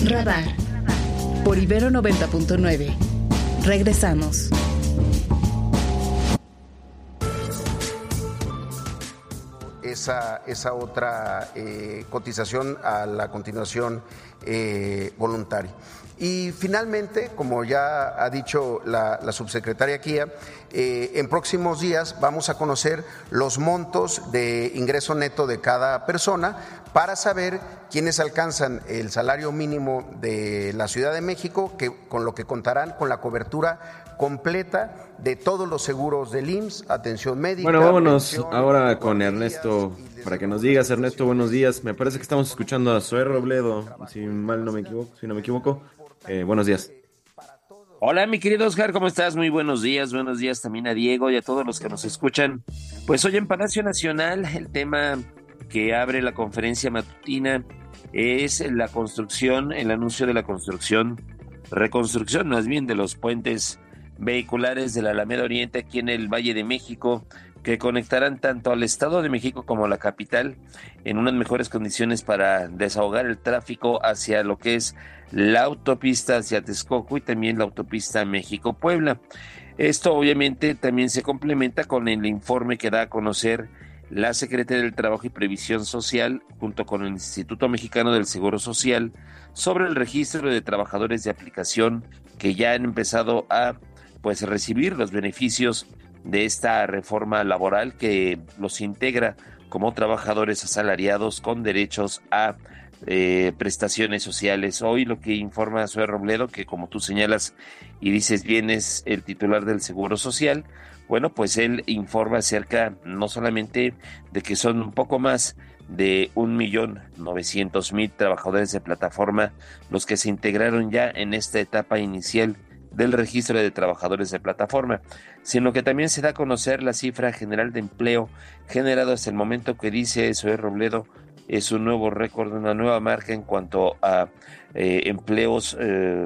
Radar por Ibero 90.9. Regresamos. Esa otra cotización a la continuación voluntaria. Y finalmente, como ya ha dicho la subsecretaria Kia, en próximos días vamos a conocer los montos de ingreso neto de cada persona para saber quiénes alcanzan el salario mínimo de la Ciudad de México, con lo que contarán con la cobertura completa de todos los seguros del IMSS, atención médica. Bueno, vámonos ahora con Ernesto, para que nos digas, Ernesto, buenos días. Me parece que estamos escuchando a Zoé Robledo, si no me equivoco. Buenos días. Hola, mi querido Oscar, ¿cómo estás? Muy buenos días también a Diego y a todos los que nos escuchan. Pues hoy en Palacio Nacional el tema que abre la conferencia matutina es la construcción, el anuncio de la reconstrucción más bien de los puentes vehiculares de la Alameda Oriente aquí en el Valle de México, que conectarán tanto al Estado de México como a la capital en unas mejores condiciones para desahogar el tráfico hacia lo que es la autopista hacia Texcoco y también la autopista México-Puebla. Esto obviamente también se complementa con el informe que da a conocer la Secretaría del Trabajo y Previsión Social junto con el Instituto Mexicano del Seguro Social sobre el registro de trabajadores de aplicación que ya han empezado a recibir los beneficios de esta reforma laboral que los integra como trabajadores asalariados con derechos a prestaciones sociales. Hoy lo que informa Zoé Robledo, que como tú señalas y dices bien es el titular del Seguro Social, bueno, pues él informa acerca no solamente de que son un poco más de 1.900.000 trabajadores de plataforma los que se integraron ya en esta etapa inicial del registro de trabajadores de plataforma, sino que también se da a conocer la cifra general de empleo generado hasta el momento, que dice Zoé Robledo es un nuevo récord, una nueva marca en cuanto a empleos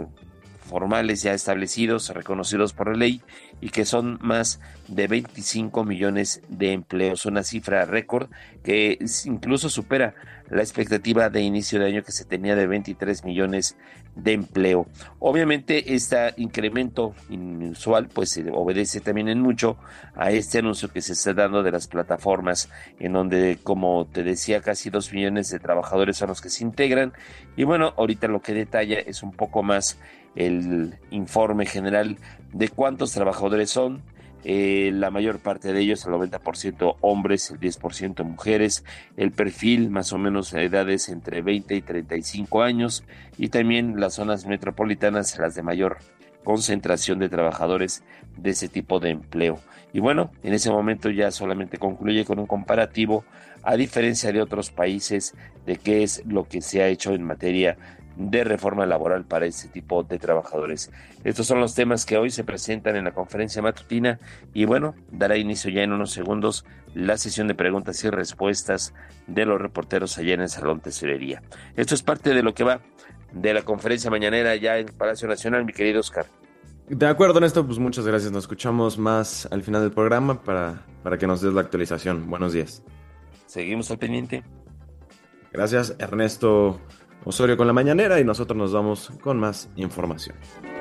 formales ya establecidos, reconocidos por la ley, y que son más de 25 millones de empleos, una cifra récord que incluso supera la expectativa de inicio de año que se tenía de 23 millones de empleo. Obviamente este incremento inusual pues obedece también en mucho a este anuncio que se está dando de las plataformas, en donde, como te decía, casi 2 millones de trabajadores son los que se integran. Y bueno, ahorita lo que detalla es un poco más el informe general de cuántos trabajadores son. La mayor parte de ellos, el 90% hombres, el 10% mujeres, el perfil más o menos de edades entre 20 y 35 años, y también las zonas metropolitanas, las de mayor concentración de trabajadores de ese tipo de empleo. Y bueno, en ese momento ya solamente concluye con un comparativo, a diferencia de otros países, de qué es lo que se ha hecho en materia de reforma laboral para este tipo de trabajadores. Estos son los temas que hoy se presentan en la conferencia matutina y bueno, dará inicio ya en unos segundos la sesión de preguntas y respuestas de los reporteros allá en el Salón Tesorería. Esto es parte de lo que va de la conferencia mañanera ya en Palacio Nacional, mi querido Oscar. De acuerdo, Néstor, pues muchas gracias. Nos escuchamos más al final del programa para que nos des la actualización. Buenos días. Seguimos al pendiente. Gracias, Ernesto Osorio con la mañanera, y nosotros nos vamos con más información.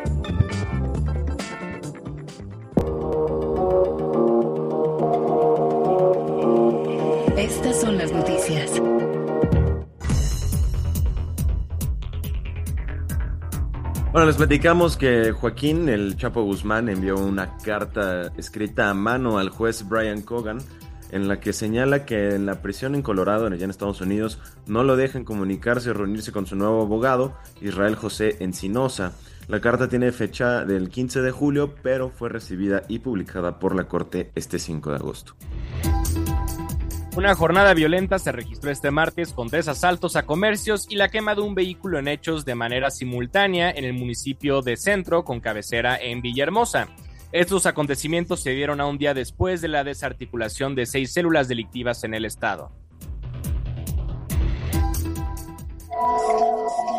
Estas son las noticias. Bueno, les platicamos que Joaquín El Chapo Guzmán envió una carta escrita a mano al juez Brian Cogan, en la que señala que en la prisión en Colorado, allá en Estados Unidos, no lo dejan comunicarse o reunirse con su nuevo abogado, Israel José Encinosa. La carta tiene fecha del 15 de julio, pero fue recibida y publicada por la Corte este 5 de agosto. Una jornada violenta se registró este martes con 3 asaltos a comercios y la quema de un vehículo en hechos de manera simultánea en el municipio de Centro, con cabecera en Villahermosa. Estos acontecimientos se dieron a un día después de la desarticulación de 6 células delictivas en el estado.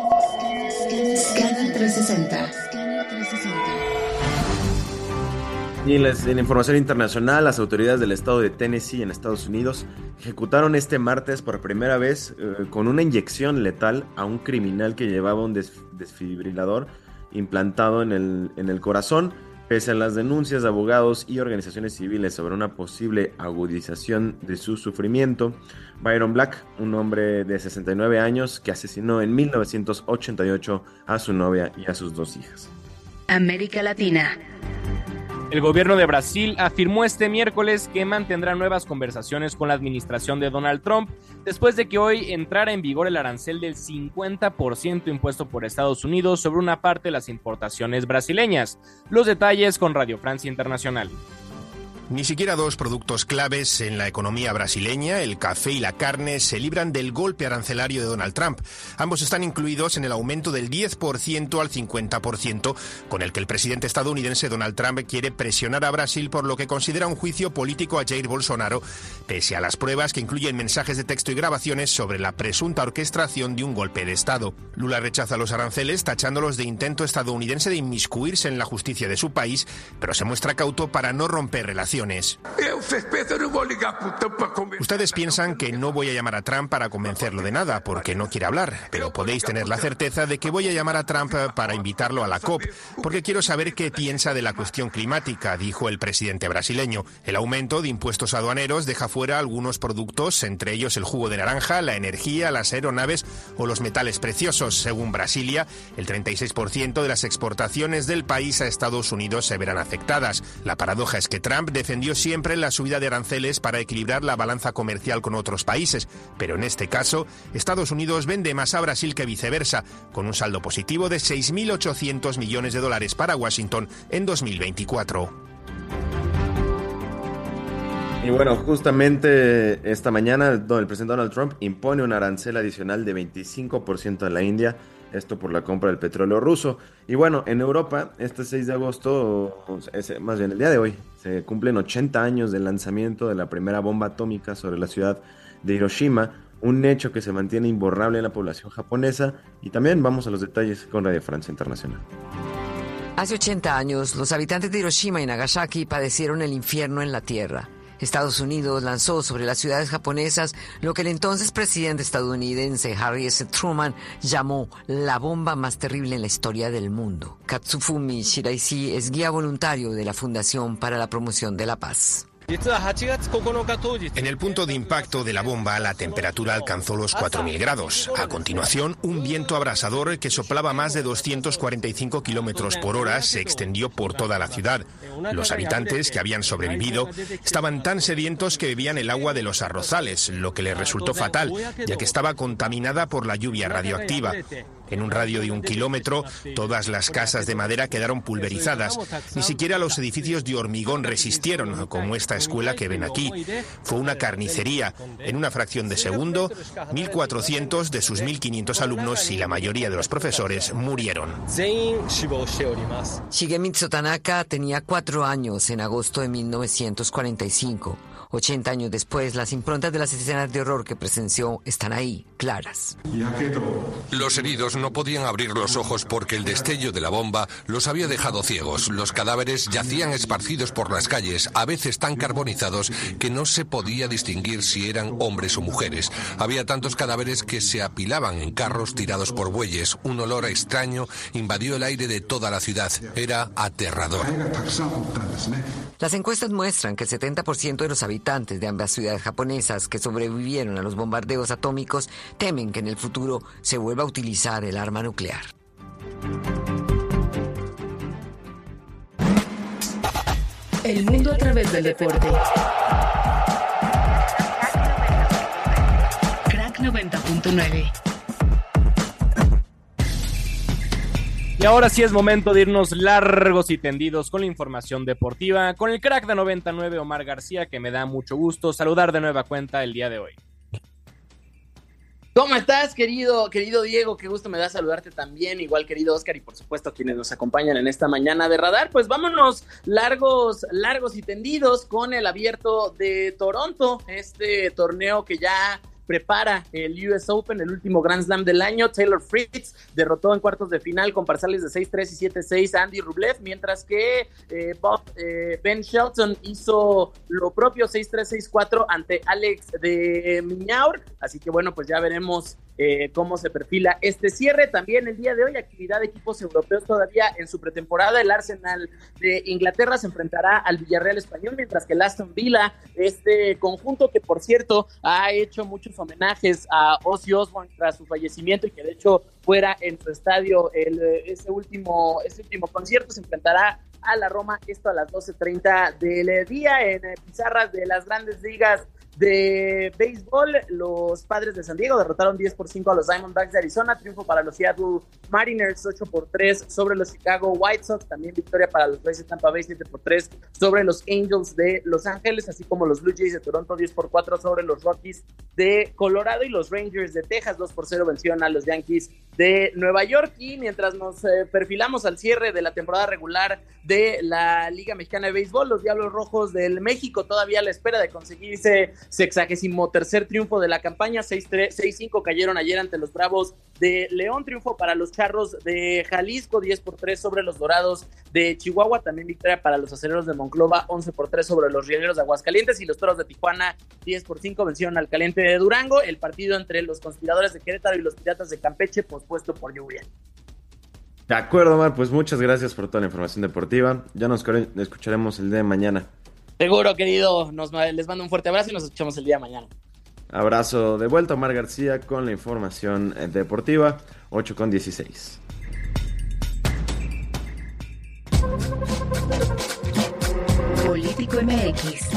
Scanner 360. Y en información internacional, las autoridades del estado de Tennessee en Estados Unidos ejecutaron este martes por primera vez con una inyección letal a un criminal que llevaba un desfibrilador implantado en el corazón, pese a las denuncias de abogados y organizaciones civiles sobre una posible agudización de su sufrimiento. Byron Black, un hombre de 69 años que asesinó en 1988 a su novia y a sus 2 hijas. América Latina. El gobierno de Brasil afirmó este miércoles que mantendrá nuevas conversaciones con la administración de Donald Trump después de que hoy entrara en vigor el arancel del 50% impuesto por Estados Unidos sobre una parte de las importaciones brasileñas. Los detalles con Radio Francia Internacional. Ni siquiera 2 productos claves en la economía brasileña, el café y la carne, se libran del golpe arancelario de Donald Trump. Ambos están incluidos en el aumento del 10% al 50%, con el que el presidente estadounidense Donald Trump quiere presionar a Brasil por lo que considera un juicio político a Jair Bolsonaro, pese a las pruebas que incluyen mensajes de texto y grabaciones sobre la presunta orquestación de un golpe de Estado. Lula rechaza los aranceles, tachándolos de intento estadounidense de inmiscuirse en la justicia de su país, pero se muestra cauto para no romper relaciones. Ustedes piensan que no voy a llamar a Trump para convencerlo de nada, porque no quiere hablar, pero podéis tener la certeza de que voy a llamar a Trump para invitarlo a la COP, porque quiero saber qué piensa de la cuestión climática, dijo el presidente brasileño. El aumento de impuestos aduaneros deja fuera algunos productos, entre ellos el jugo de naranja, la energía, las aeronaves o los metales preciosos. Según Brasilia, el 36% de las exportaciones del país a Estados Unidos se verán afectadas. La paradoja es que Trump defendió siempre la subida de aranceles para equilibrar la balanza comercial con otros países, pero en este caso, Estados Unidos vende más a Brasil que viceversa, con un saldo positivo de $6.800 millones para Washington en 2024. Y bueno, justamente esta mañana el presidente Donald Trump impone un arancel adicional de 25% a la India, esto por la compra del petróleo ruso. Y bueno, en Europa, este 6 de agosto, más bien el día de hoy, se cumplen 80 años del lanzamiento de la primera bomba atómica sobre la ciudad de Hiroshima, un hecho que se mantiene imborrable en la población japonesa. Y también vamos a los detalles con Radio Francia Internacional. Hace 80 años, los habitantes de Hiroshima y Nagasaki padecieron el infierno en la tierra. Estados Unidos lanzó sobre las ciudades japonesas lo que el entonces presidente estadounidense Harry S. Truman llamó la bomba más terrible en la historia del mundo. Katsufumi Shiraishi es guía voluntario de la Fundación para la Promoción de la Paz. En el punto de impacto de la bomba, la temperatura alcanzó los 4.000 grados. A continuación, un viento abrasador que soplaba más de 245 kilómetros por hora se extendió por toda la ciudad. Los habitantes que habían sobrevivido estaban tan sedientos que bebían el agua de los arrozales, lo que les resultó fatal, ya que estaba contaminada por la lluvia radioactiva. En un radio de 1 kilómetro, todas las casas de madera quedaron pulverizadas. Ni siquiera los edificios de hormigón resistieron, como esta escuela que ven aquí. Fue una carnicería. En una fracción de segundo, 1.400 de sus 1.500 alumnos y la mayoría de los profesores murieron. Shigemitsu Tanaka tenía 4 años en agosto de 1945. 80 años después, las improntas de las escenas de horror que presenció están ahí, claras. Los heridos no podían abrir los ojos porque el destello de la bomba los había dejado ciegos. Los cadáveres yacían esparcidos por las calles, a veces tan carbonizados que no se podía distinguir si eran hombres o mujeres. Había tantos cadáveres que se apilaban en carros tirados por bueyes. Un olor extraño invadió el aire de toda la ciudad. Era aterrador. Las encuestas muestran que el 70% de los habitantes de ambas ciudades japonesas que sobrevivieron a los bombardeos atómicos temen que en el futuro se vuelva a utilizar el arma nuclear. El mundo a través del deporte. Crack 90.9. Y ahora sí es momento de irnos largos y tendidos con la información deportiva, con el crack de 99, Omar García, que me da mucho gusto saludar de nueva cuenta el día de hoy. ¿Cómo estás, querido Diego? Qué gusto me da saludarte también, igual querido Oscar, y por supuesto quienes nos acompañan en esta mañana de Radar. Pues vámonos largos y tendidos con el Abierto de Toronto, este torneo que ya prepara el US Open, el último Grand Slam del año. Taylor Fritz derrotó en cuartos de final con parciales de 6-3 y 7-6 a Andy Rublev, mientras que Ben Shelton hizo lo propio, 6-3, 6-4 ante Alex de Minaur. Así que bueno, pues ya veremos cómo se perfila este cierre. También el día de hoy, actividad de equipos europeos todavía en su pretemporada. El Arsenal de Inglaterra se enfrentará al Villarreal español, mientras que el Aston Villa, este conjunto que por cierto ha hecho muchos homenajes a Ozzy Osbourne tras su fallecimiento y que de hecho fuera en su estadio ese último concierto, se enfrentará a la Roma, esto a las 12:30 del día. En pizarras de las grandes ligas de béisbol, los Padres de San Diego derrotaron 10-5 a los Diamondbacks de Arizona, triunfo para los Seattle Mariners 8-3 sobre los Chicago White Sox, también victoria para los Rays de Tampa Bay 7-3 sobre los Angels de Los Ángeles, así como los Blue Jays de Toronto 10-4 sobre los Rockies de Colorado, y los Rangers de Texas 2-0 vencieron a los Yankees de Nueva York. Y mientras nos perfilamos al cierre de la temporada regular de la Liga Mexicana de Béisbol, los Diablos Rojos del México todavía a la espera de conseguirse 63º triunfo de la campaña. 6-5 cayeron ayer ante los Bravos de León, triunfo para los Charros de Jalisco 10-3 sobre los Dorados de Chihuahua, también victoria para los Acereros de Monclova 11-3 sobre los Rieleros de Aguascalientes, y los Toros de Tijuana 10-5 vencieron al Caliente de Durango. El partido entre los Conspiradores de Querétaro y los Piratas de Campeche pospuesto por lluvia. De acuerdo, Omar, pues muchas gracias por toda la información deportiva. Ya nos escucharemos el día de mañana. Seguro, querido. Les mando un fuerte abrazo y nos escuchamos el día de mañana. Abrazo de vuelta, Omar García, con la información deportiva, 8:16. Político MX.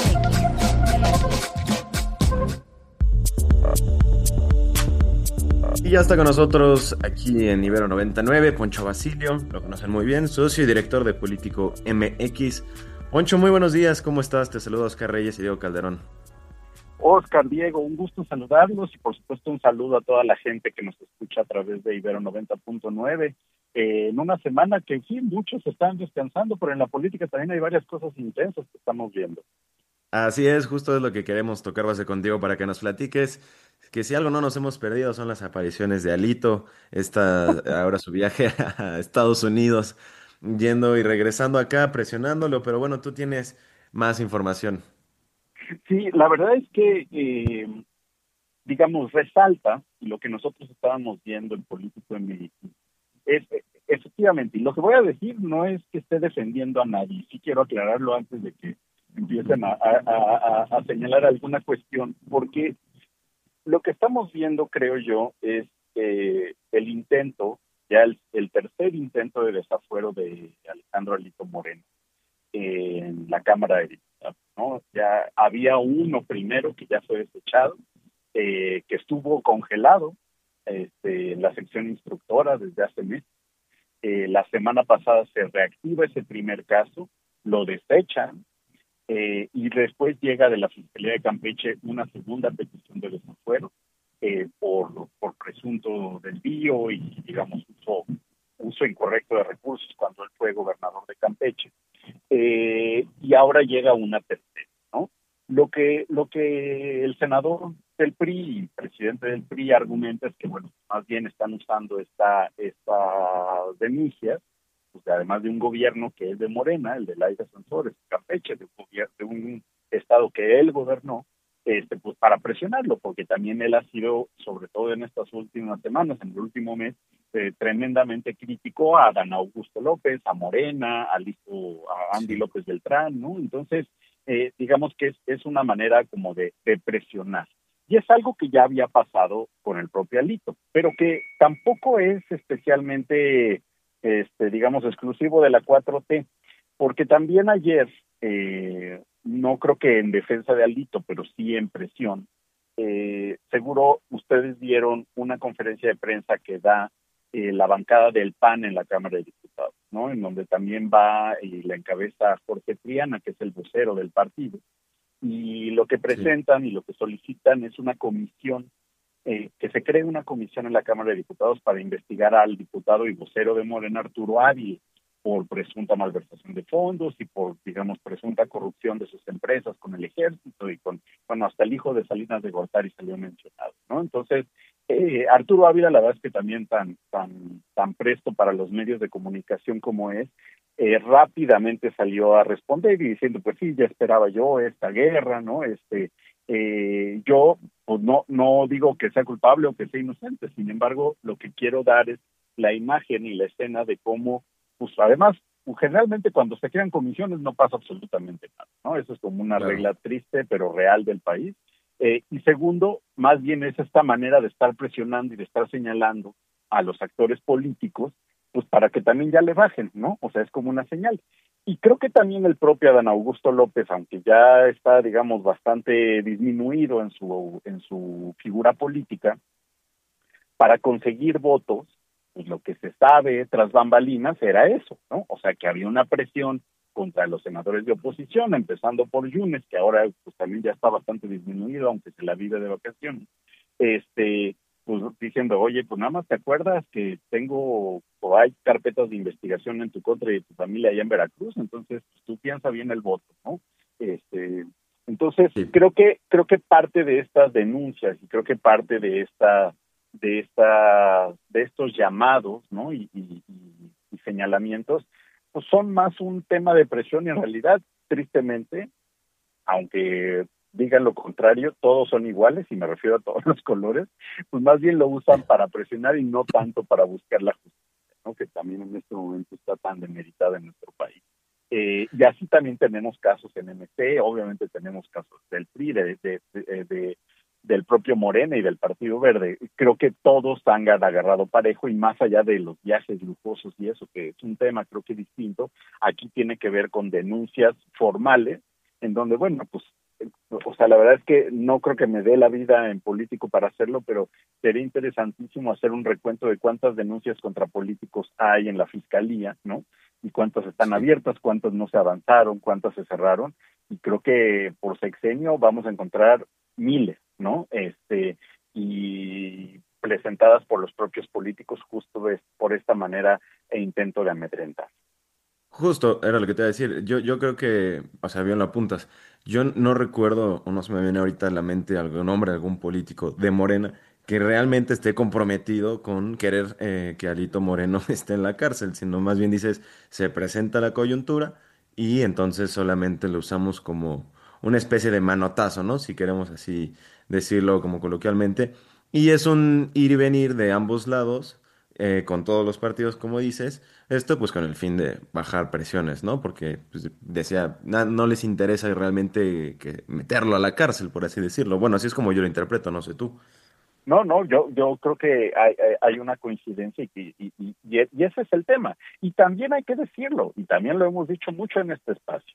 Y ya está con nosotros aquí en Ibero 99, Poncho Basilio, lo conocen muy bien, socio y director de Político MX. Poncho, muy buenos días, ¿cómo estás? Te saludo Oscar Reyes y Diego Calderón. Oscar, Diego, un gusto saludarlos y por supuesto un saludo a toda la gente que nos escucha a través de Ibero 90.9. En una semana que sí, muchos están descansando, pero en la política también hay varias cosas intensas que estamos viendo. Así es, justo es lo que queremos tocar base contigo para que nos platiques, que si algo no nos hemos perdido son las apariciones de Alito, ahora su viaje a Estados Unidos, yendo y regresando acá, presionándolo, pero bueno, tú tienes más información. Sí, la verdad es que, digamos, resalta lo que nosotros estábamos viendo en Político MX. Efectivamente, y lo que voy a decir no es que esté defendiendo a nadie, sí quiero aclararlo antes de que empiecen a señalar alguna cuestión, porque lo que estamos viendo, creo yo, es el intento, ya el tercer intento de desafuero de Alejandro Alito Moreno en la Cámara de Diputados, ¿no? Ya había uno primero que ya fue desechado, que estuvo congelado en la sección instructora desde hace meses. La semana pasada se reactiva ese primer caso, lo desechan, y después llega de la Fiscalía de Campeche una segunda petición de desafuero por presunto desvío y, digamos, uso incorrecto de recursos cuando él fue gobernador de Campeche. Y ahora llega una tercera, ¿no? Lo que el senador del PRI y presidente del PRI argumenta es que, bueno, más bien están usando estas denuncias, pues, además de un gobierno que es de Morena, el de Laida Sansores, Campeche, de un estado que él gobernó, pues para presionarlo, porque también él ha sido, sobre todo en estas últimas semanas, en el último mes, tremendamente crítico a Dan Augusto López, a Morena, a Andy López Beltrán, ¿no? Entonces, digamos que es una manera como de presionar. Y es algo que ya había pasado con el propio Alito, pero que tampoco es especialmente, digamos, exclusivo de la 4T, porque también ayer, no creo que en defensa de Alito, pero sí en presión, seguro ustedes vieron una conferencia de prensa que da la bancada del PAN en la Cámara de Diputados, ¿no? En donde también va y la encabeza Jorge Triana, que es el vocero del partido. Y lo que presentan y lo que solicitan es una comisión, que se cree una comisión en la Cámara de Diputados para investigar al diputado y vocero de Morena, Arturo Ávila, por presunta malversación de fondos y por, digamos, presunta corrupción de sus empresas con el ejército y con, bueno, hasta el hijo de Salinas de Gortari salió mencionado, ¿no? Entonces, Arturo Ávila, la verdad es que también tan presto para los medios de comunicación como es, rápidamente salió a responder y diciendo, pues sí, ya esperaba yo esta guerra, ¿no? Yo pues no digo que sea culpable o que sea inocente, sin embargo, lo que quiero dar es la imagen y la escena de cómo, pues además, generalmente cuando se crean comisiones no pasa absolutamente nada, ¿no? Eso es como una regla triste pero real del país. Y segundo, más bien es esta manera de estar presionando y de estar señalando a los actores políticos, pues para que también ya le bajen, ¿no? O sea, es como una señal. Y creo que también el propio Adán Augusto López, aunque ya está, digamos, bastante disminuido en su figura política, para conseguir votos, pues lo que se sabe tras bambalinas era eso, ¿no? O sea, que había una presión contra los senadores de oposición, empezando por Yunes, que ahora pues también ya está bastante disminuido, aunque se la vive de vacaciones, pues diciendo, oye, pues nada más te acuerdas que hay carpetas de investigación en tu contra y de tu familia allá en Veracruz, entonces pues, tú piensa bien el voto, ¿no? Entonces sí. creo que parte de estas denuncias y creo que parte de estos llamados, ¿no? y señalamientos, pues son más un tema de presión y en realidad, tristemente, aunque digan lo contrario, todos son iguales, y me refiero a todos los colores, pues más bien lo usan para presionar y no tanto para buscar la justicia, ¿no? Que también en este momento está tan demeritada en nuestro país. Y así también tenemos casos en MC, obviamente tenemos casos del PRI, del propio Morena y del Partido Verde. Creo que todos han agarrado parejo y más allá de los viajes lujosos y eso, que es un tema creo que distinto, aquí tiene que ver con denuncias formales, en donde, bueno, pues, o sea, la verdad es que no creo que me dé la vida en político para hacerlo, pero sería interesantísimo hacer un recuento de cuántas denuncias contra políticos hay en la Fiscalía, ¿no? Y cuántas están abiertas, cuántas no se avanzaron, cuántas se cerraron, y creo que por sexenio vamos a encontrar miles, ¿no? Y presentadas por los propios políticos justo por esta manera e intento de amedrentar. Justo, era lo que te iba a decir. Yo creo que, o sea, bien lo apuntas. Yo no recuerdo, o no se me viene ahorita a la mente algún nombre, algún político de Morena que realmente esté comprometido con querer que Alito Moreno esté en la cárcel, sino más bien dices, se presenta la coyuntura y entonces solamente lo usamos como una especie de manotazo, ¿no? Si queremos así decirlo como coloquialmente. Y es un ir y venir de ambos lados, con todos los partidos, como dices, esto pues con el fin de bajar presiones, ¿no? Porque pues, no les interesa realmente que meterlo a la cárcel, por así decirlo. Bueno, así es como yo lo interpreto, no sé tú. No, yo creo que hay una coincidencia y ese es el tema. Y también hay que decirlo, y también lo hemos dicho mucho en este espacio,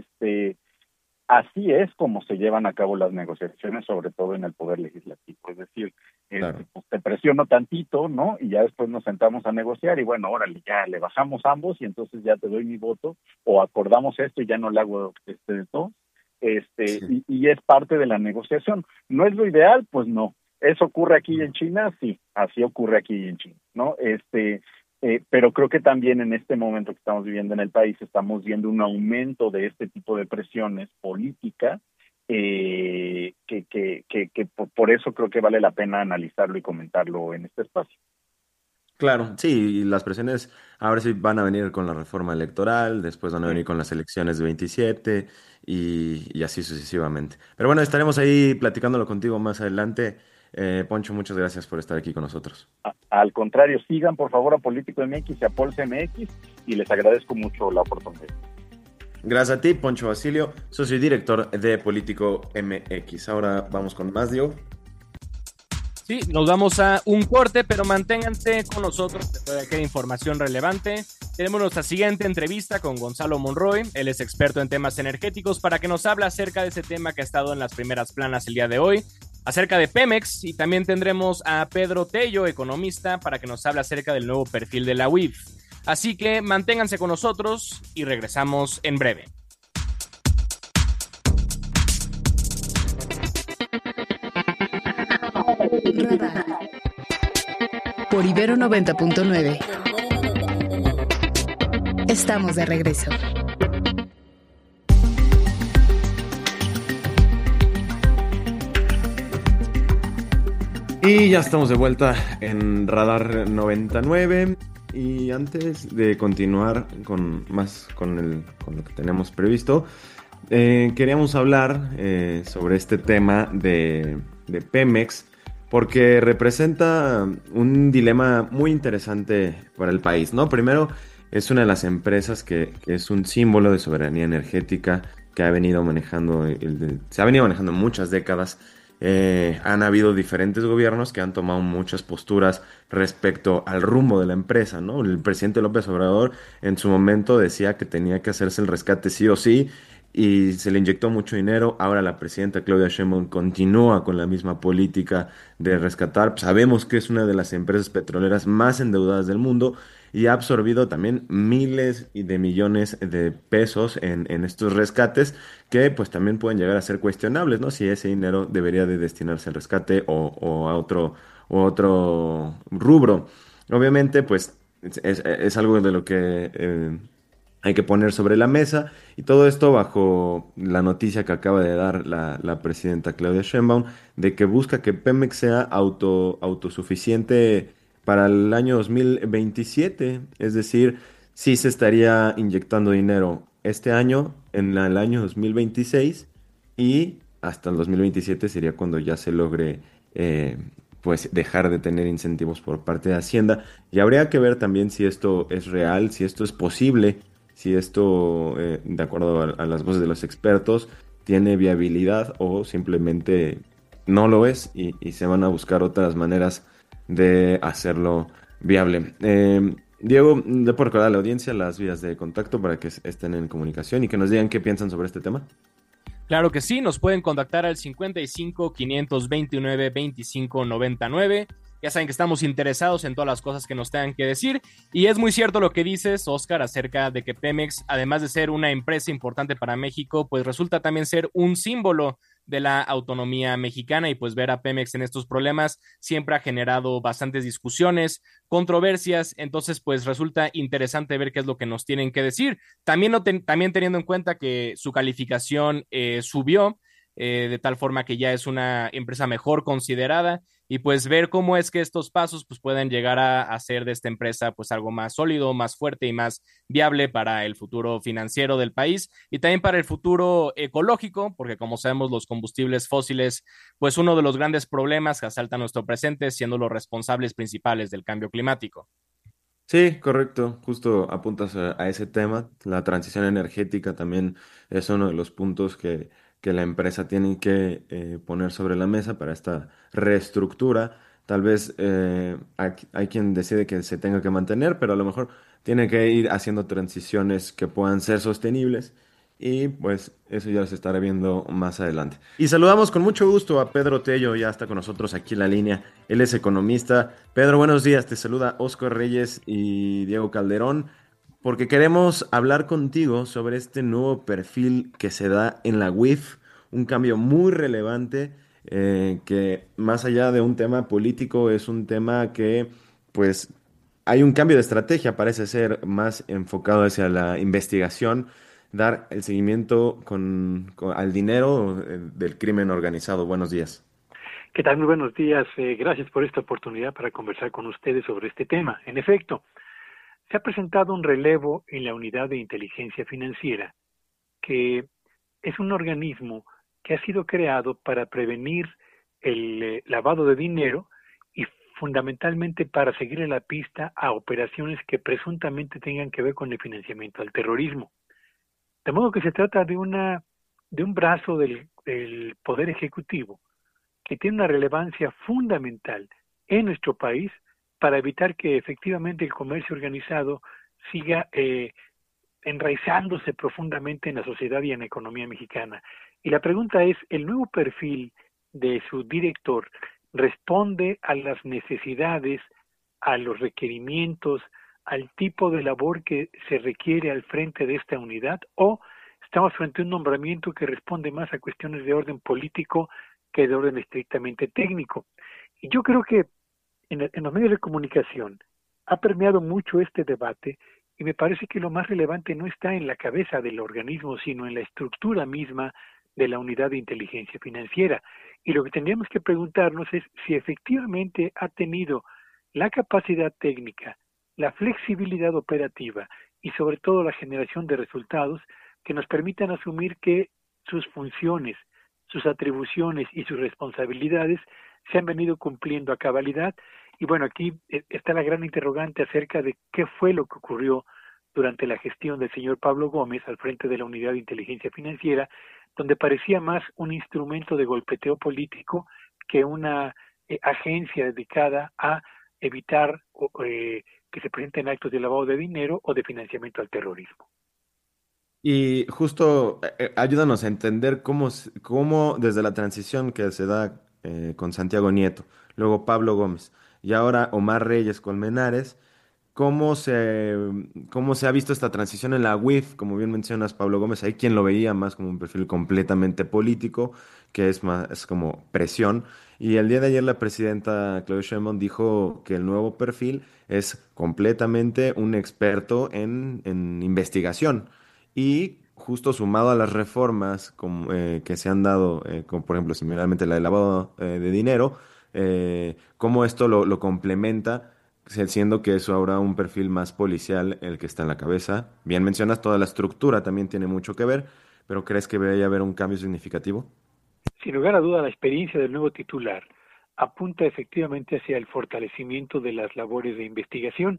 así es como se llevan a cabo las negociaciones, sobre todo en el Poder Legislativo. Es decir, claro, pues te presiono tantito, ¿no? Y ya después nos sentamos a negociar y bueno, órale, ya le bajamos ambos y entonces ya te doy mi voto, o acordamos esto y ya no le hago de todo. Sí. y es parte de la negociación. ¿No es lo ideal? Pues no. ¿Eso ocurre aquí en China? Sí, así ocurre aquí en China, ¿no? Pero creo que también en este momento que estamos viviendo en el país estamos viendo un aumento de este tipo de presiones políticas que por eso creo que vale la pena analizarlo y comentarlo en este espacio. Claro, sí, y las presiones ahora sí van a venir con la reforma electoral, después van a venir con las elecciones de 27 y así sucesivamente. Pero bueno, estaremos ahí platicándolo contigo más adelante. Poncho, muchas gracias por estar aquí con nosotros. Al contrario, sigan por favor a Político MX y a Pulse MX y les agradezco mucho la oportunidad. Gracias a ti, Poncho Basilio, socio y director de Político MX. Ahora vamos con más, Diego. Sí, nos vamos a un corte, pero manténganse con nosotros, que todavía queda información relevante. Tenemos nuestra siguiente entrevista con Gonzalo Monroy, él es experto en temas energéticos, para que nos hable acerca de ese tema que ha estado en las primeras planas el día de hoy, acerca de Pemex, y también tendremos a Pedro Tello, economista, para que nos hable acerca del nuevo perfil de la UIF. Así que manténganse con nosotros y regresamos en breve. Por Ibero 90.9. Estamos de regreso. Y ya estamos de vuelta en Radar 99. Y antes de continuar con lo que tenemos previsto, queríamos hablar sobre este tema de Pemex, porque representa un dilema muy interesante para el país, ¿no? Primero, es una de las empresas que es un símbolo de soberanía energética que se ha venido manejando muchas décadas. Han habido diferentes gobiernos que han tomado muchas posturas respecto al rumbo de la empresa, ¿no? El presidente López Obrador en su momento decía que tenía que hacerse el rescate sí o sí y se le inyectó mucho dinero. Ahora la presidenta Claudia Sheinbaum continúa con la misma política de rescatar. Sabemos que es una de las empresas petroleras más endeudadas del mundo y ha absorbido también miles de millones de pesos en estos rescates que pues también pueden llegar a ser cuestionables, ¿no? Si ese dinero debería de destinarse al rescate o a otro rubro. Obviamente pues es algo de lo que hay que poner sobre la mesa y todo esto bajo la noticia que acaba de dar la presidenta Claudia Sheinbaum de que busca que Pemex sea autosuficiente para el año 2027, es decir, sí se estaría inyectando dinero este año, en el año 2026 y hasta el 2027 sería cuando ya se logre pues dejar de tener incentivos por parte de Hacienda. Y habría que ver también si esto es real, si esto es posible, si esto, de acuerdo a las voces de los expertos, tiene viabilidad o simplemente no lo es y se van a buscar otras maneras de hacerlo viable. Diego, ¿le puedo recordar a la audiencia las vías de contacto para que estén en comunicación y que nos digan qué piensan sobre este tema? Claro que sí, nos pueden contactar al 55 529 25 99. Ya saben que estamos interesados en todas las cosas que nos tengan que decir. Y es muy cierto lo que dices, Oscar, acerca de que Pemex, además de ser una empresa importante para México, pues resulta también ser un símbolo de la autonomía mexicana y pues ver a Pemex en estos problemas siempre ha generado bastantes discusiones, controversias, entonces pues resulta interesante ver qué es lo que nos tienen que decir. También teniendo en cuenta que su calificación subió, de tal forma que ya es una empresa mejor considerada y pues ver cómo es que estos pasos pues pueden llegar a hacer de esta empresa pues algo más sólido, más fuerte y más viable para el futuro financiero del país y también para el futuro ecológico, porque como sabemos los combustibles fósiles pues uno de los grandes problemas que asalta nuestro presente siendo los responsables principales del cambio climático. Sí, correcto. Justo apuntas a ese tema. La transición energética también es uno de los puntos que la empresa tiene que poner sobre la mesa para esta reestructura. Tal vez hay quien decide que se tenga que mantener, pero a lo mejor tiene que ir haciendo transiciones que puedan ser sostenibles y pues eso ya se estará viendo más adelante. Y saludamos con mucho gusto a Pedro Tello, ya está con nosotros aquí en la línea. Él es economista. Pedro, buenos días. Te saluda Oscar Reyes y Diego Calderón, porque queremos hablar contigo sobre este nuevo perfil que se da en la UIF, un cambio muy relevante que más allá de un tema político es un tema que pues hay un cambio de estrategia, parece ser más enfocado hacia la investigación, dar el seguimiento al dinero del crimen organizado. Buenos días. ¿Qué tal? Muy buenos días. Gracias por esta oportunidad para conversar con ustedes sobre este tema. En efecto, se ha presentado un relevo en la Unidad de Inteligencia Financiera, que es un organismo que ha sido creado para prevenir el lavado de dinero y fundamentalmente para seguirle la pista a operaciones que presuntamente tengan que ver con el financiamiento al terrorismo. De modo que se trata de un brazo del Poder Ejecutivo que tiene una relevancia fundamental en nuestro país para evitar que efectivamente el comercio organizado siga enraizándose profundamente en la sociedad y en la economía mexicana. Y la pregunta es, ¿el nuevo perfil de su director responde a las necesidades, a los requerimientos, al tipo de labor que se requiere al frente de esta unidad, o estamos frente a un nombramiento que responde más a cuestiones de orden político que de orden estrictamente técnico? Y yo creo que en los medios de comunicación ha permeado mucho este debate y me parece que lo más relevante no está en la cabeza del organismo, sino en la estructura misma de la unidad de inteligencia financiera. Y lo que tendríamos que preguntarnos es si efectivamente ha tenido la capacidad técnica, la flexibilidad operativa y sobre todo la generación de resultados que nos permitan asumir que sus funciones, sus atribuciones y sus responsabilidades se han venido cumpliendo a cabalidad. Y bueno, aquí está la gran interrogante acerca de qué fue lo que ocurrió durante la gestión del señor Pablo Gómez al frente de la Unidad de Inteligencia Financiera, donde parecía más un instrumento de golpeteo político que una agencia dedicada a evitar que se presenten actos de lavado de dinero o de financiamiento al terrorismo. Y justo ayúdanos a entender cómo desde la transición que se da con Santiago Nieto, luego Pablo Gómez y ahora Omar Reyes Colmenares, ¿cómo se ha visto esta transición en la UIF? Como bien mencionas, Pablo Gómez, hay quien lo veía más como un perfil completamente político, que es como presión. Y el día de ayer la presidenta Claudia Sheinbaum dijo que el nuevo perfil es completamente un experto en investigación. Y justo sumado a las reformas que se han dado, como por ejemplo similarmente la de lavado de dinero, cómo esto lo complementa siendo que eso ahora un perfil más policial el que está en la cabeza. Bien mencionas, toda la estructura también tiene mucho que ver, pero ¿crees que vaya a haber un cambio significativo? Sin lugar a duda, la experiencia del nuevo titular apunta efectivamente hacia el fortalecimiento de las labores de investigación.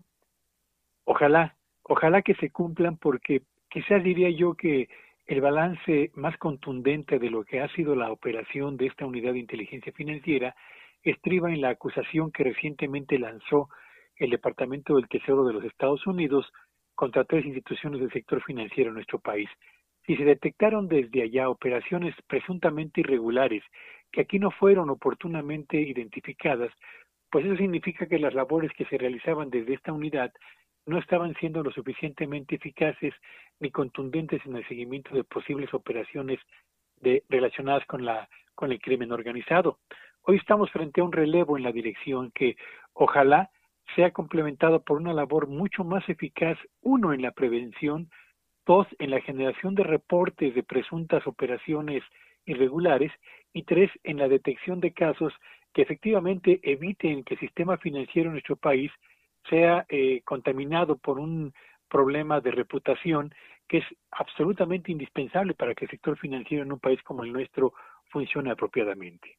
Ojalá que se cumplan, porque quizás diría yo que el balance más contundente de lo que ha sido la operación de esta unidad de inteligencia financiera estriba en la acusación que recientemente lanzó el Departamento del Tesoro de los Estados Unidos contra 3 instituciones del sector financiero en nuestro país. Si se detectaron desde allá operaciones presuntamente irregulares que aquí no fueron oportunamente identificadas, pues eso significa que las labores que se realizaban desde esta unidad no estaban siendo lo suficientemente eficaces ni contundentes en el seguimiento de posibles operaciones relacionadas con el crimen organizado. Hoy estamos frente a un relevo en la dirección que ojalá sea complementado por una labor mucho más eficaz, 1, en la prevención, 2, en la generación de reportes de presuntas operaciones irregulares y 3, en la detección de casos que efectivamente eviten que el sistema financiero en nuestro país sea contaminado por un problema de reputación que es absolutamente indispensable para que el sector financiero en un país como el nuestro funcione apropiadamente.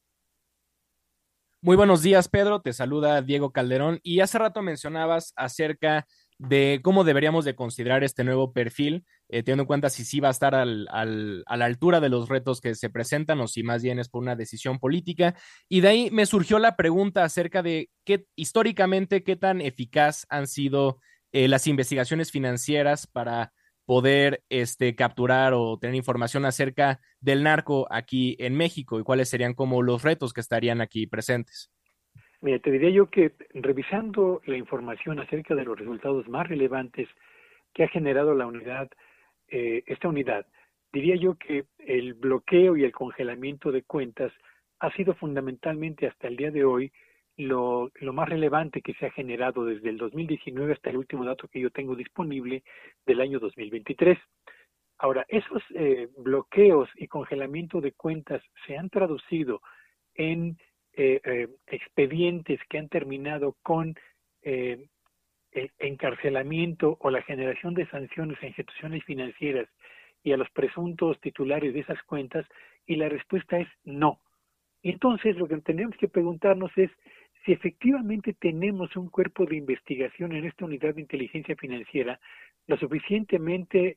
Muy buenos días, Pedro. Te saluda Diego Calderón. Y hace rato mencionabas acerca de cómo deberíamos de considerar este nuevo perfil, teniendo en cuenta si sí va a estar a la altura de los retos que se presentan o si más bien es por una decisión política. Y de ahí me surgió la pregunta acerca de históricamente qué tan eficaz han sido las investigaciones financieras para poder capturar o tener información acerca del narco aquí en México y cuáles serían como los retos que estarían aquí presentes. Mira, te diría yo que revisando la información acerca de los resultados más relevantes que ha generado la unidad, esta unidad, diría yo que el bloqueo y el congelamiento de cuentas ha sido fundamentalmente hasta el día de hoy lo más relevante que se ha generado desde el 2019 hasta el último dato que yo tengo disponible del año 2023. Ahora, esos bloqueos y congelamiento de cuentas se han traducido en expedientes que han terminado con el encarcelamiento o la generación de sanciones a instituciones financieras y a los presuntos titulares de esas cuentas, y la respuesta es no. Y entonces lo que tenemos que preguntarnos es si efectivamente tenemos un cuerpo de investigación en esta unidad de inteligencia financiera lo suficientemente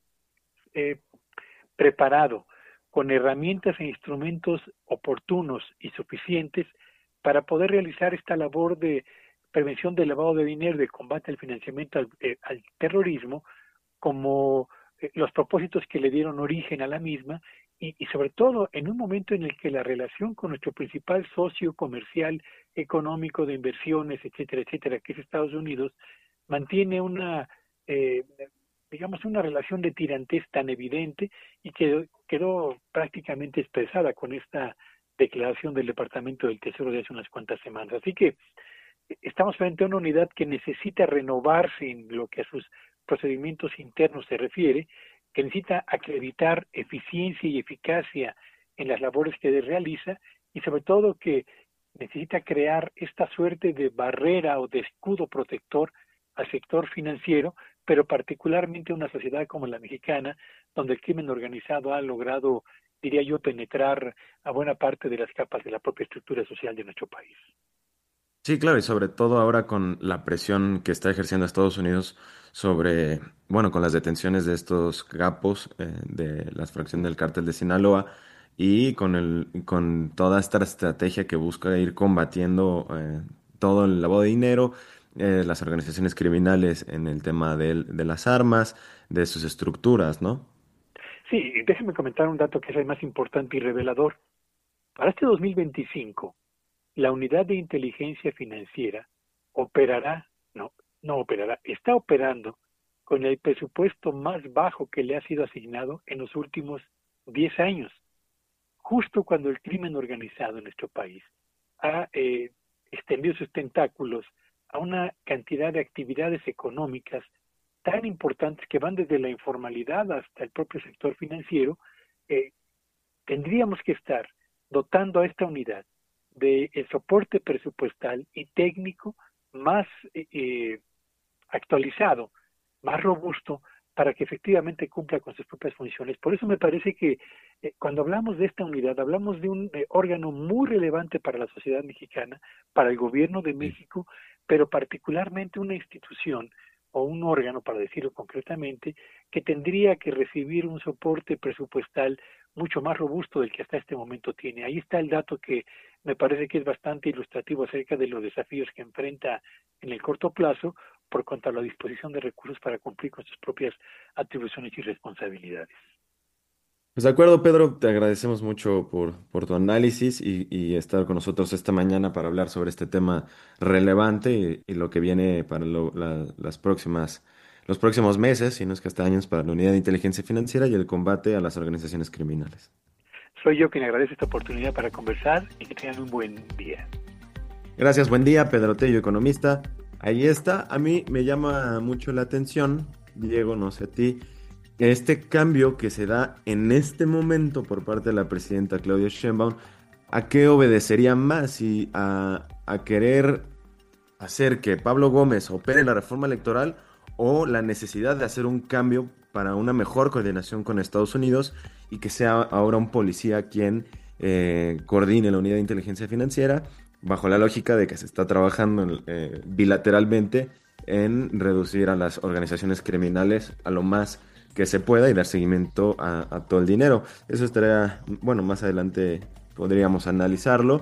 preparado, con herramientas e instrumentos oportunos y suficientes para poder realizar esta labor de prevención del lavado de dinero, de combate al financiamiento al terrorismo, como los propósitos que le dieron origen a la misma, y sobre todo en un momento en el que la relación con nuestro principal socio comercial, económico, de inversiones, etcétera, etcétera, que es Estados Unidos, mantiene una relación de tirantez tan evidente y que quedó prácticamente expresada con esta declaración del Departamento del Tesoro de hace unas cuantas semanas. Así que estamos frente a una unidad que necesita renovarse en lo que a sus procedimientos internos se refiere, que necesita acreditar eficiencia y eficacia en las labores que realiza y sobre todo que necesita crear esta suerte de barrera o de escudo protector al sector financiero, pero particularmente una sociedad como la mexicana, donde el crimen organizado ha logrado, diría yo, penetrar a buena parte de las capas de la propia estructura social de nuestro país. Sí, claro, y sobre todo ahora con la presión que está ejerciendo Estados Unidos sobre, bueno, con las detenciones de estos capos de la fracción del cártel de Sinaloa y con toda esta estrategia que busca ir combatiendo todo el lavado de dinero, las organizaciones criminales en el tema de las armas, de sus estructuras, ¿no? Sí, déjeme comentar un dato que es el más importante y revelador. Para este 2025, la unidad de inteligencia financiera está operando con el presupuesto más bajo que le ha sido asignado en los últimos 10 años, justo cuando el crimen organizado en nuestro país ha extendido sus tentáculos a una cantidad de actividades económicas tan importantes que van desde la informalidad hasta el propio sector financiero. Tendríamos que estar dotando a esta unidad de el soporte presupuestal y técnico más actualizado, más robusto, para que efectivamente cumpla con sus propias funciones. Por eso me parece que cuando hablamos de esta unidad, hablamos de un órgano muy relevante para la sociedad mexicana, para el gobierno de México, pero particularmente una institución o un órgano, para decirlo concretamente, que tendría que recibir un soporte presupuestal mucho más robusto del que hasta este momento tiene. Ahí está el dato que me parece que es bastante ilustrativo acerca de los desafíos que enfrenta en el corto plazo por cuanto a la disposición de recursos para cumplir con sus propias atribuciones y responsabilidades. Pues de acuerdo, Pedro, te agradecemos mucho por tu análisis y estar con nosotros esta mañana para hablar sobre este tema relevante y lo que viene para los próximos meses, si no es que hasta años, para la Unidad de Inteligencia Financiera y el combate a las organizaciones criminales. Soy yo quien agradece esta oportunidad para conversar y que tengan un buen día. Gracias, buen día, Pedro Tello, economista. Ahí está, a mí me llama mucho la atención, Diego, no sé a ti, este cambio que se da en este momento por parte de la presidenta Claudia Sheinbaum, ¿a qué obedecería más? ¿Y a querer hacer que Pablo Gómez opere la reforma electoral o la necesidad de hacer un cambio para una mejor coordinación con Estados Unidos y que sea ahora un policía quien coordine la unidad de inteligencia financiera, bajo la lógica de que se está trabajando bilateralmente en reducir a las organizaciones criminales a lo más que se pueda y dar seguimiento a todo el dinero? Eso estaría, bueno, más adelante podríamos analizarlo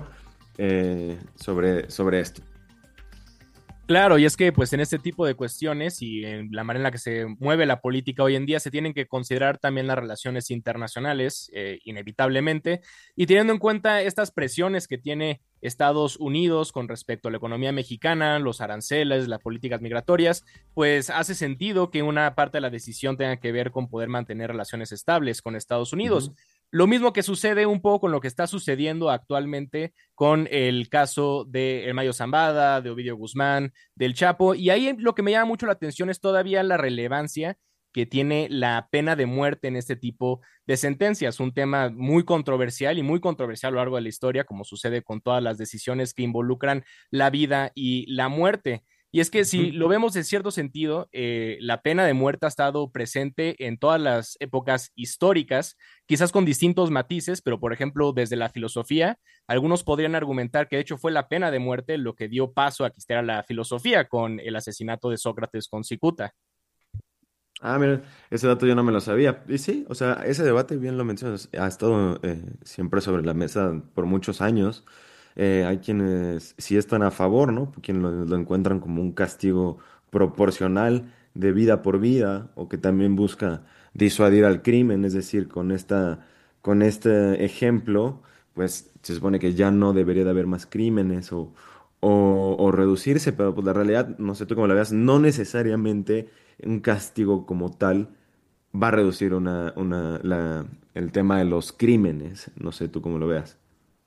sobre esto. Claro, y es que pues en este tipo de cuestiones y en la manera en la que se mueve la política hoy en día se tienen que considerar también las relaciones internacionales, inevitablemente, y teniendo en cuenta estas presiones que tiene Estados Unidos con respecto a la economía mexicana, los aranceles, las políticas migratorias, pues hace sentido que una parte de la decisión tenga que ver con poder mantener relaciones estables con Estados Unidos. Lo mismo que sucede un poco con lo que está sucediendo actualmente con el caso de El Mayo Zambada, de Ovidio Guzmán, del Chapo, y ahí lo que me llama mucho la atención es todavía la relevancia que tiene la pena de muerte en este tipo de sentencias, un tema muy controversial y muy controversial a lo largo de la historia, como sucede con todas las decisiones que involucran la vida y la muerte. Y es que si lo vemos en cierto sentido, la pena de muerte ha estado presente en todas las épocas históricas, quizás con distintos matices, pero por ejemplo, desde la filosofía, algunos podrían argumentar que de hecho fue la pena de muerte lo que dio paso a que existiera la filosofía con el asesinato de Sócrates con Cicuta. Ah, mira, ese dato yo no me lo sabía. Y sí, o sea, ese debate, bien lo mencionas, ha estado siempre sobre la mesa por muchos años. Hay quienes sí están a favor, ¿no? Quienes lo encuentran como un castigo proporcional de vida por vida, o que también busca disuadir al crimen, es decir, con este ejemplo, pues se supone que ya no debería de haber más crímenes o reducirse, pero pues la realidad, no sé tú cómo la veas, no necesariamente un castigo como tal va a reducir el tema de los crímenes, no sé tú cómo lo veas.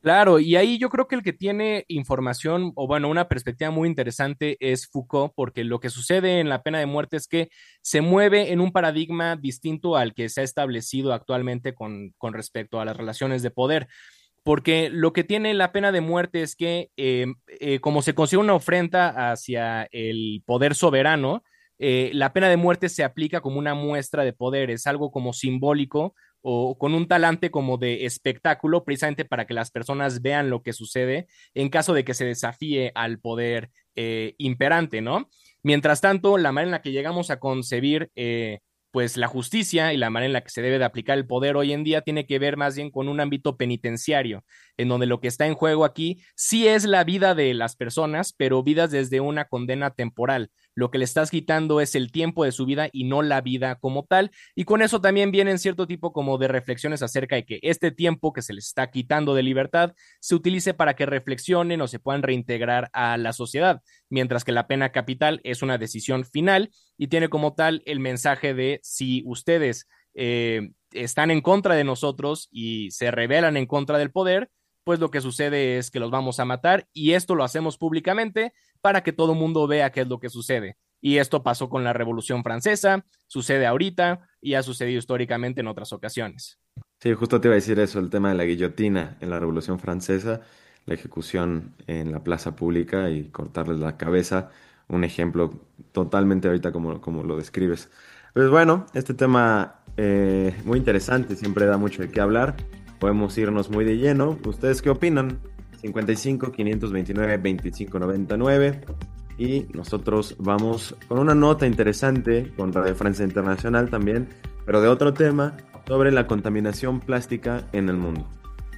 Claro, y ahí yo creo que el que tiene información, o bueno, una perspectiva muy interesante es Foucault, porque lo que sucede en la pena de muerte es que se mueve en un paradigma distinto al que se ha establecido actualmente con respecto a las relaciones de poder. Porque lo que tiene la pena de muerte es que como se considera una ofrenda hacia el poder soberano, la pena de muerte se aplica como una muestra de poder, es algo como simbólico o con un talante como de espectáculo, precisamente para que las personas vean lo que sucede en caso de que se desafíe al poder imperante, ¿no? Mientras tanto, la manera en la que llegamos a concebir pues la justicia y la manera en la que se debe de aplicar el poder hoy en día tiene que ver más bien con un ámbito penitenciario, en donde lo que está en juego aquí sí es la vida de las personas, pero vidas desde una condena temporal. Lo que le estás quitando es el tiempo de su vida y no la vida como tal, y con eso también vienen cierto tipo como de reflexiones acerca de que este tiempo que se les está quitando de libertad se utilice para que reflexionen o se puedan reintegrar a la sociedad, mientras que la pena capital es una decisión final y tiene como tal el mensaje de si ustedes están en contra de nosotros y se rebelan en contra del poder, pues lo que sucede es que los vamos a matar y esto lo hacemos públicamente para que todo el mundo vea qué es lo que sucede. Y esto pasó con la Revolución Francesa, sucede ahorita y ha sucedido históricamente en otras ocasiones. Sí, justo te iba a decir eso, el tema de la guillotina en la Revolución Francesa, la ejecución en la plaza pública y cortarles la cabeza, un ejemplo totalmente ahorita como lo describes. Pues bueno, este tema muy interesante, siempre da mucho de qué hablar, podemos irnos muy de lleno. ¿Ustedes qué opinan? 55 529 2599 y nosotros vamos con una nota interesante con Radio Francia Internacional también, pero de otro tema, sobre la contaminación plástica en el mundo.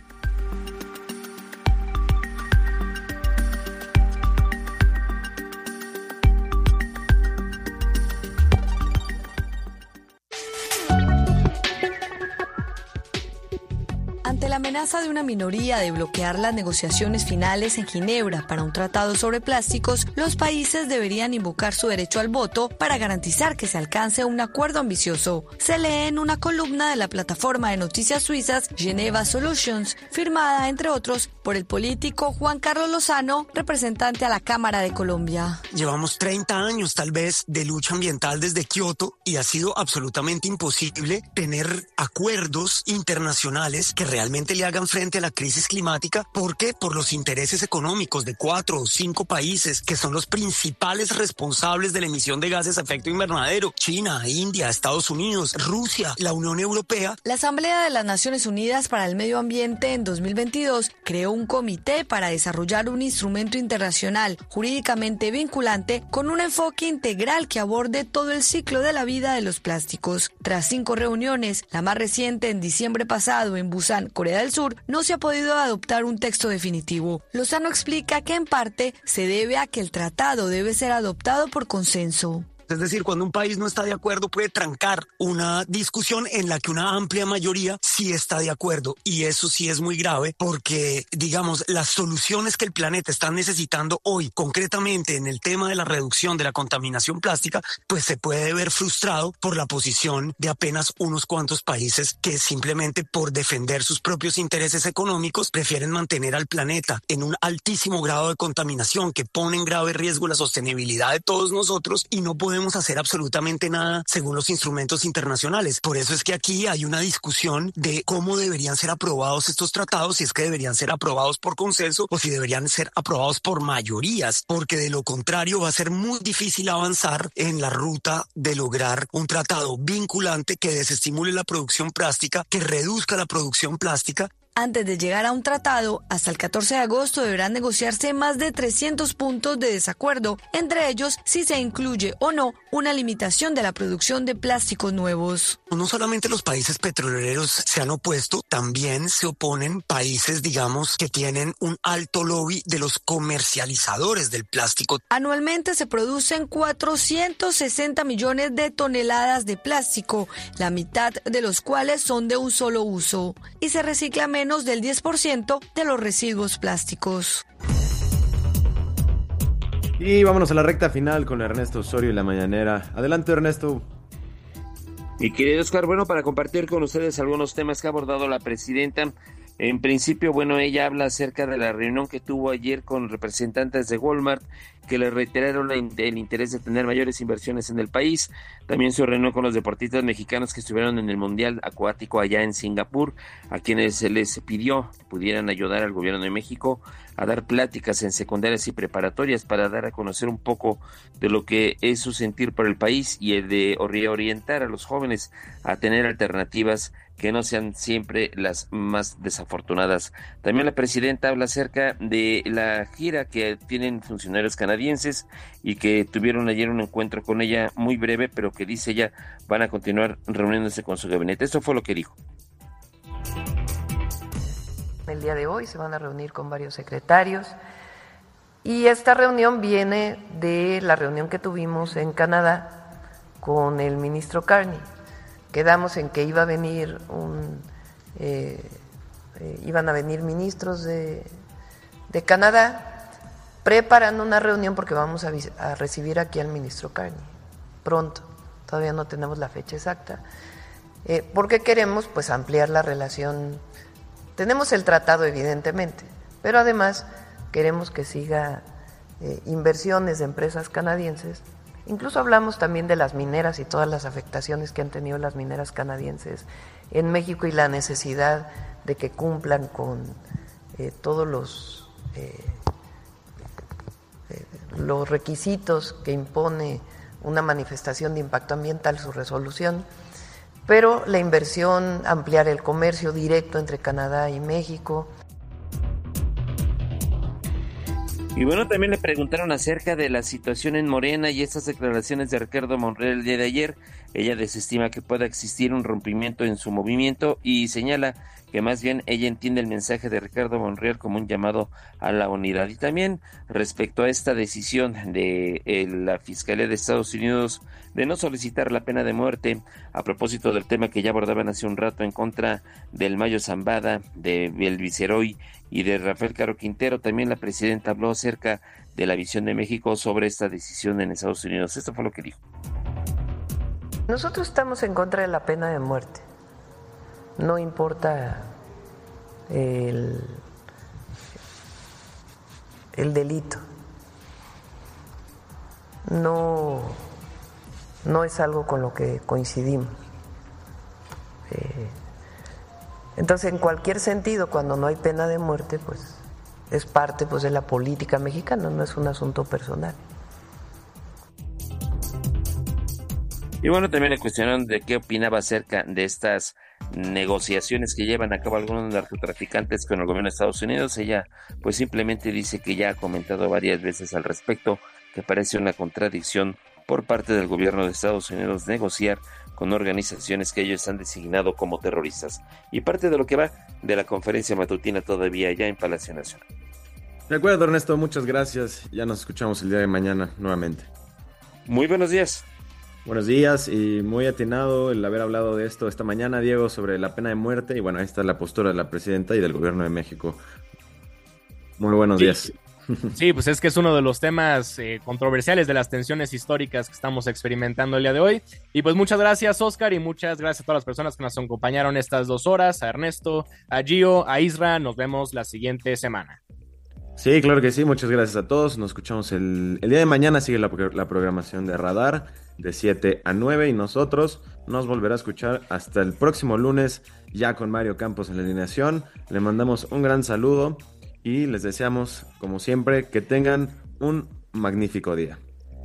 Ante la amenaza de una minoría de bloquear las negociaciones finales en Ginebra para un tratado sobre plásticos, los países deberían invocar su derecho al voto para garantizar que se alcance un acuerdo ambicioso. Se lee en una columna de la plataforma de noticias suizas Geneva Solutions, firmada, entre otros, por el político Juan Carlos Lozano, representante a la Cámara de Colombia. Llevamos 30 años, tal vez, de lucha ambiental desde Kioto y ha sido absolutamente imposible tener acuerdos internacionales que realmente le hagan frente a la crisis climática. ¿Por qué? Por los intereses económicos de 4 o 5 países que son los principales responsables de la emisión de gases a efecto invernadero: China, India, Estados Unidos, Rusia, la Unión Europea. La Asamblea de las Naciones Unidas para el Medio Ambiente en 2022 creó un comité para desarrollar un instrumento internacional jurídicamente vinculante con un enfoque integral que aborde todo el ciclo de la vida de los plásticos. Tras 5 reuniones, la más reciente en diciembre pasado en Busan, Corea del Sur, no se ha podido adoptar un texto definitivo. Lozano explica que en parte se debe a que el tratado debe ser adoptado por consenso. Es decir, cuando un país no está de acuerdo puede trancar una discusión en la que una amplia mayoría sí está de acuerdo, y eso sí es muy grave porque, digamos, las soluciones que el planeta está necesitando hoy, concretamente en el tema de la reducción de la contaminación plástica, pues se puede ver frustrado por la posición de apenas unos cuantos países que simplemente por defender sus propios intereses económicos prefieren mantener al planeta en un altísimo grado de contaminación que pone en grave riesgo la sostenibilidad de todos nosotros, y no podemos hacer absolutamente nada según los instrumentos internacionales. Por eso es que aquí hay una discusión de cómo deberían ser aprobados estos tratados, si es que deberían ser aprobados por consenso o si deberían ser aprobados por mayorías, porque de lo contrario va a ser muy difícil avanzar en la ruta de lograr un tratado vinculante que desestimule la producción plástica, que reduzca la producción plástica. Antes de llegar a un tratado, hasta el 14 de agosto deberán negociarse más de 300 puntos de desacuerdo, entre ellos si se incluye o no una limitación de la producción de plásticos nuevos. No solamente los países petroleros se han opuesto, también se oponen países, digamos, que tienen un alto lobby de los comercializadores del plástico. Anualmente se producen 460 millones de toneladas de plástico, la mitad de los cuales son de un solo uso, y se recicla menos del 10% de los residuos plásticos. Y vámonos a la recta final con Ernesto Osorio y la mañanera. Adelante, Ernesto. Mi querido Oscar, bueno, para compartir con ustedes algunos temas que ha abordado la presidenta, En principio, bueno, ella habla acerca de la reunión que tuvo ayer con representantes de Walmart, que le reiteraron el interés de tener mayores inversiones en el país. También se reunió con los deportistas mexicanos que estuvieron en el Mundial Acuático allá en Singapur, a quienes se les pidió que pudieran ayudar al gobierno de México a dar pláticas en secundarias y preparatorias para dar a conocer un poco de lo que es su sentir por el país y el de reorientar a los jóvenes a tener alternativas que no sean siempre las más desafortunadas. También la presidenta habla acerca de la gira que tienen funcionarios canadienses y que tuvieron ayer un encuentro con ella muy breve, pero que dice ella van a continuar reuniéndose con su gabinete. Esto fue lo que dijo. El día de hoy se van a reunir con varios secretarios y esta reunión viene de la reunión que tuvimos en Canadá con el ministro Carney. Quedamos en que iba a venir iban a venir ministros de Canadá, preparando una reunión porque vamos a recibir aquí al ministro Carney pronto. Todavía no tenemos la fecha exacta, porque queremos pues ampliar la relación. Tenemos el tratado evidentemente, pero además queremos que siga inversiones de empresas canadienses. Incluso hablamos también de las mineras y todas las afectaciones que han tenido las mineras canadienses en México y la necesidad de que cumplan con todos los requisitos que impone una manifestación de impacto ambiental, su resolución. Pero la inversión, ampliar el comercio directo entre Canadá y México. Y bueno, también le preguntaron acerca de la situación en Morena y estas declaraciones de Ricardo Monreal el día de ayer. Ella desestima que pueda existir un rompimiento en su movimiento y señala que más bien ella entiende el mensaje de Ricardo Monreal como un llamado a la unidad. Y también respecto a esta decisión de la Fiscalía de Estados Unidos de no solicitar la pena de muerte, a propósito del tema que ya abordaban hace un rato en contra del Mayo Zambada, de El Viceroy y de Rafael Caro Quintero, también la presidenta habló acerca de la visión de México sobre esta decisión en Estados Unidos. Esto fue lo que dijo. Nosotros estamos en contra de la pena de muerte. No importa el delito. No es algo con lo que coincidimos. Entonces, en cualquier sentido, cuando no hay pena de muerte, pues es parte pues de la política mexicana, no es un asunto personal. Y bueno, también le cuestionaron de qué opinaba acerca de estas negociaciones que llevan a cabo algunos narcotraficantes con el gobierno de Estados Unidos. Ella pues simplemente dice que ya ha comentado varias veces al respecto que parece una contradicción por parte del gobierno de Estados Unidos negociar con organizaciones que ellos han designado como terroristas. Y parte de lo que va de la conferencia matutina todavía ya en Palacio Nacional. De acuerdo, Ernesto, muchas gracias. Ya nos escuchamos el día de mañana nuevamente. Muy buenos días. Buenos días, y muy atinado el haber hablado de esto esta mañana, Diego, sobre la pena de muerte. Y bueno, ahí está la postura de la presidenta y del gobierno de México. Muy buenos días. Sí, pues es que es uno de los temas controversiales de las tensiones históricas que estamos experimentando el día de hoy. Y pues muchas gracias, Oscar, y muchas gracias a todas las personas que nos acompañaron estas 2 horas, a Ernesto, a Gio, a Isra. Nos vemos la siguiente semana. Sí, claro que sí, muchas gracias a todos. Nos escuchamos el día de mañana. Sigue la programación de Radar de 7 a 9 y nosotros nos volverá a escuchar hasta el próximo lunes, ya con Mario Campos en la alineación. Le mandamos un gran saludo y les deseamos, como siempre, que tengan un magnífico día.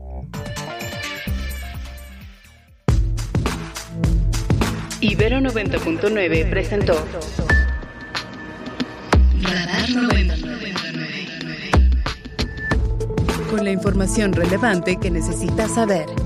Ibero 90.9 presentó Radar 99. Con la información relevante que necesitas saber.